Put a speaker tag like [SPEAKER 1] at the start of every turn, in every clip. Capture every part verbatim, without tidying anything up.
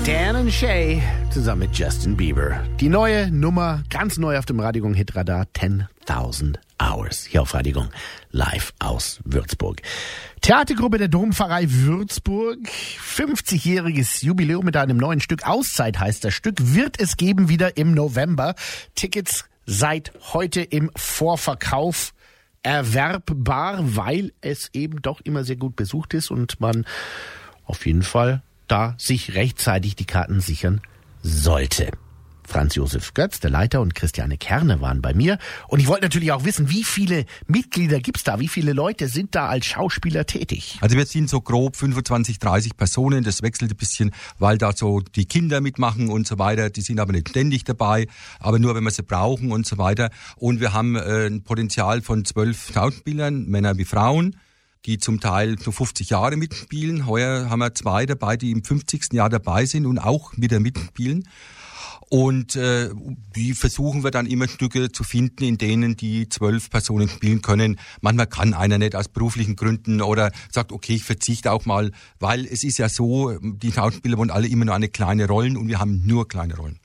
[SPEAKER 1] Dan und Shay zusammen mit Justin Bieber. Die neue Nummer, ganz neu auf dem Radiogong Hitradar, zehntausend Hours. Hier auf Radiogong, live aus Würzburg. Theatergruppe der Dompfarrei Würzburg, fünfzigjähriges Jubiläum mit einem neuen Stück. Auszeit heißt das Stück, wird es geben wieder im November. Tickets seit heute im Vorverkauf erwerbbar, weil es eben doch immer sehr gut besucht ist und man auf jeden Fall da sich rechtzeitig die Karten sichern sollte. Franz Josef Götz, der Leiter, und Christiane Kerne waren bei mir. Und ich wollte natürlich auch wissen, wie viele Mitglieder gibt's da? Wie viele Leute sind da als Schauspieler tätig?
[SPEAKER 2] Also wir sind so grob fünfundzwanzig, dreißig Personen. Das wechselt ein bisschen, weil da so die Kinder mitmachen und so weiter. Die sind aber nicht ständig dabei, aber nur, wenn wir sie brauchen und so weiter. Und wir haben äh, ein Potenzial von zwölf Schauspielern, Männer wie Frauen, die zum Teil so fünfzig Jahre mitspielen. Heuer haben wir zwei dabei, die im fünfzigsten Jahr dabei sind und auch wieder mitspielen. Und äh, die versuchen wir dann immer Stücke zu finden, in denen die zwölf Personen spielen können. Manchmal kann einer nicht aus beruflichen Gründen oder sagt, okay, ich verzichte auch mal, weil es ist ja so, die Schauspieler wollen alle immer nur eine kleine Rollen und wir haben nur kleine Rollen.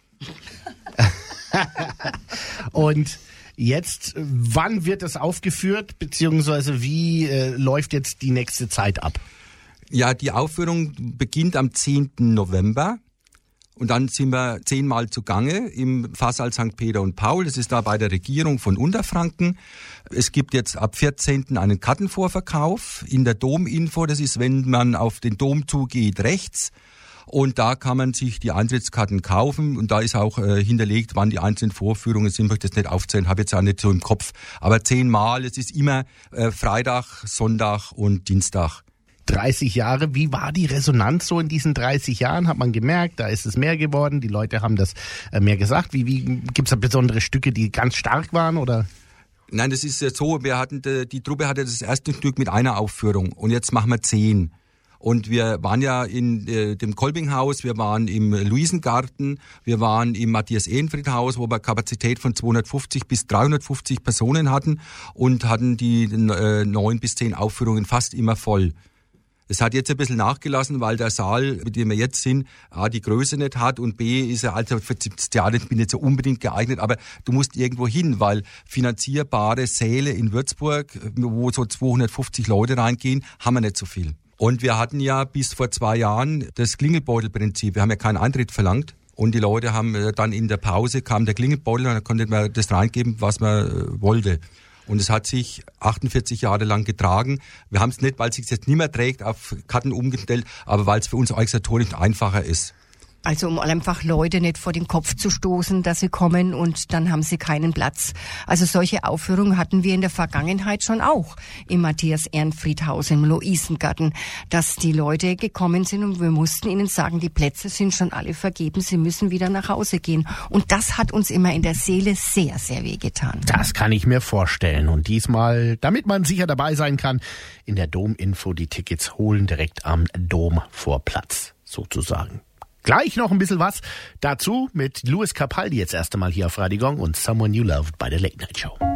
[SPEAKER 1] Und jetzt, wann wird das aufgeführt, beziehungsweise wie äh, läuft jetzt die nächste Zeit ab?
[SPEAKER 2] Ja, die Aufführung beginnt am zehnten November. Und dann sind wir zehnmal zugange im Pfarrsaal Sankt Peter und Paul. Das ist da bei der Regierung von Unterfranken. Es gibt jetzt ab vierzehnten einen Kartenvorverkauf in der Dominfo. Das ist, wenn man auf den Dom zugeht, rechts. Und da kann man sich die Eintrittskarten kaufen. Und da ist auch äh, hinterlegt, wann die einzelnen Vorführungen sind. Ich möchte das nicht aufzählen, habe jetzt auch nicht so im Kopf. Aber zehnmal, es ist immer äh, Freitag, Sonntag und Dienstag.
[SPEAKER 1] dreißig Jahre, wie war die Resonanz so in diesen dreißig Jahren? Hat man gemerkt, da ist es mehr geworden, die Leute haben das mehr gesagt. Wie, wie gibt es da besondere Stücke, die ganz stark waren, oder?
[SPEAKER 2] Nein, das ist so, wir hatten, die Truppe hatte das erste Stück mit einer Aufführung und jetzt machen wir zehn. Und wir waren ja in äh, dem Kolbinghaus, wir waren im Luisengarten, wir waren im Matthias-Ehrenfried-Haus, wo wir Kapazität von zweihundertfünfzig bis dreihundertfünfzig Personen hatten und hatten die äh, neun bis zehn Aufführungen fast immer voll. Es hat jetzt ein bisschen nachgelassen, weil der Saal, mit dem wir jetzt sind, A, die Größe nicht hat und B, ist er also für das Theater nicht so unbedingt geeignet, aber du musst irgendwo hin, weil finanzierbare Säle in Würzburg, wo so zweihundertfünfzig Leute reingehen, haben wir nicht so viel. Und wir hatten ja bis vor zwei Jahren das Klingelbeutelprinzip. Wir haben ja keinen Eintritt verlangt. Und die Leute haben dann in der Pause, kam der Klingelbeutel und dann konnte man das reingeben, was man wollte. Und es hat sich achtundvierzig Jahre lang getragen. Wir haben es nicht, weil es sich jetzt nicht mehr trägt, auf Karten umgestellt, aber weil es für uns organisatorisch einfacher ist.
[SPEAKER 3] Also um einfach Leute nicht vor den Kopf zu stoßen, dass sie kommen und dann haben sie keinen Platz. Also solche Aufführungen hatten wir in der Vergangenheit schon auch im Matthias-Ehrenfried-Haus, im Luisengarten, dass die Leute gekommen sind und wir mussten ihnen sagen, die Plätze sind schon alle vergeben, sie müssen wieder nach Hause gehen. Und das hat uns immer in der Seele sehr, sehr wehgetan.
[SPEAKER 1] Das kann ich mir vorstellen. Und diesmal, damit man sicher dabei sein kann, in der Dominfo die Tickets holen, direkt am Domvorplatz sozusagen. Gleich noch ein bisschen was dazu mit Louis Capaldi jetzt erst einmal hier auf Radiogong und Someone You Loved bei der Late Night Show.